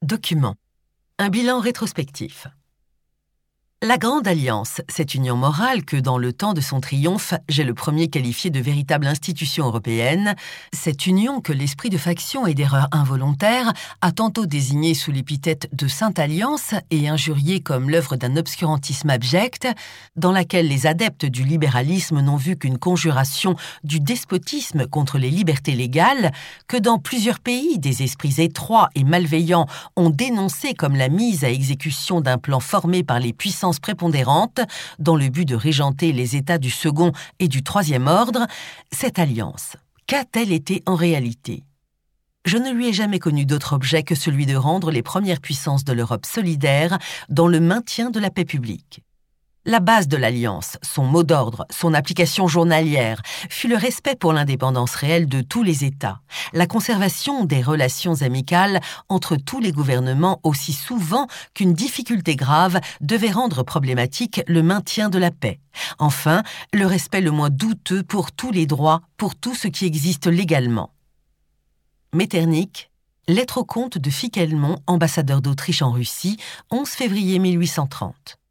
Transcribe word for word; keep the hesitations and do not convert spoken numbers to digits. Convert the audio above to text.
Document. Un bilan rétrospectif. La Grande Alliance, cette union morale que, dans le temps de son triomphe, j'ai le premier qualifié de véritable institution européenne, cette union que l'esprit de faction et d'erreur involontaire a tantôt désignée sous l'épithète de Sainte Alliance et injuriée comme l'œuvre d'un obscurantisme abject, dans laquelle les adeptes du libéralisme n'ont vu qu'une conjuration du despotisme contre les libertés légales, que dans plusieurs pays des esprits étroits et malveillants ont dénoncé comme la mise à exécution d'un plan formé par les puissances prépondérante dans le but de régenter les États du second et du troisième ordre, cette alliance, qu'a-t-elle été en réalité ? Je ne lui ai jamais connu d'autre objet que celui de rendre les premières puissances de l'Europe solidaires dans le maintien de la paix publique. La base de l'Alliance, son mot d'ordre, son application journalière, fut le respect pour l'indépendance réelle de tous les États, la conservation des relations amicales entre tous les gouvernements aussi souvent qu'une difficulté grave devait rendre problématique le maintien de la paix. Enfin, le respect le moins douteux pour tous les droits, pour tout ce qui existe légalement. Metternich, lettre au comte de Fickelmont, ambassadeur d'Autriche en Russie, onze février mille huit cent trente.